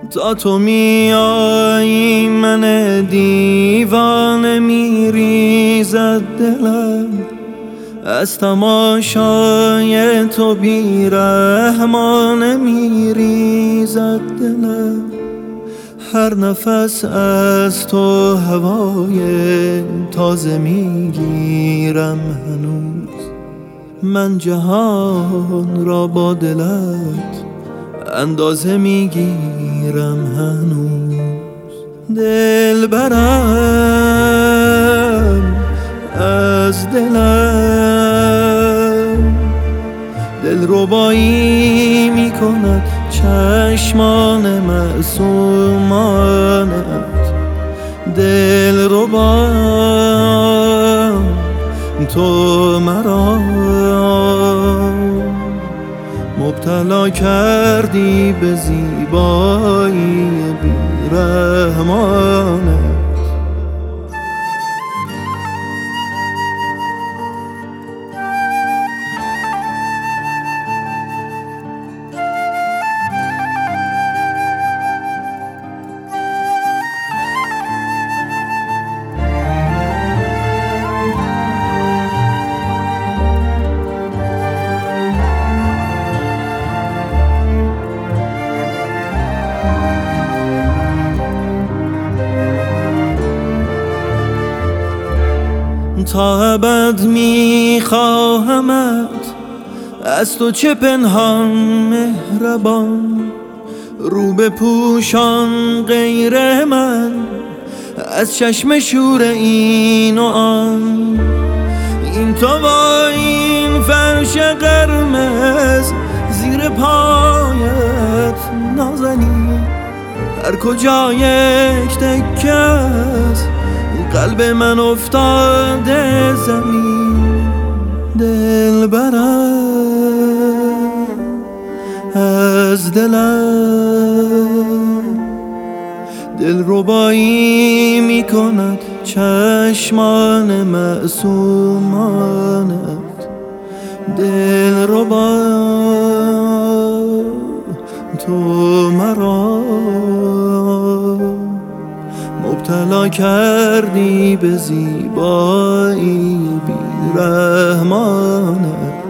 تا تو میایی من دیوانه میریزد دلم، از تماشای تو بیرحمانه میریزد دلم. هر نفس از تو هوای تازه میگیرم هنوز، من جهان را با دلت اندازه میگیرم هنوز. دل برم از دلم، دل ربایی میکند چشمان معصومانت. دل ربا تو مرا مبتلا کردی به زیبایی بیرحمانت. تا ابد میخواهمت، از تو چه پنهان مهربان. رو بپوشان غیر من از چشم شور این و آن. این تو با این فرش قرمز زیر پایت نازنین، هر کجا یک تکه است قلب من افتاده زمین. دل برم از دلم، دل ربایی میکند چشمان معصومانت. دل ربا تو مرا مبتلا کردی به زیبایی بیرحمانت.